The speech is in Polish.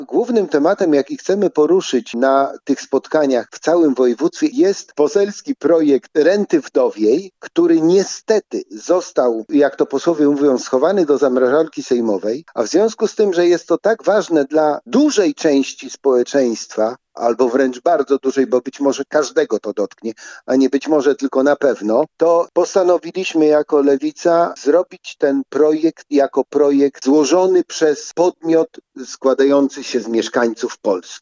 Głównym tematem, jaki chcemy poruszyć na tych spotkaniach w całym województwie, jest poselski projekt renty wdowiej, który niestety został, jak to posłowie mówią, schowany do zamrażarki sejmowej, a w związku z tym, że jest to tak ważne dla dużej części społeczeństwa, albo wręcz bardzo dużej, bo być może każdego to dotknie, a nie być może tylko na pewno, to postanowiliśmy jako Lewica zrobić ten projekt jako projekt złożony przez podmiot składający się z mieszkańców Polski.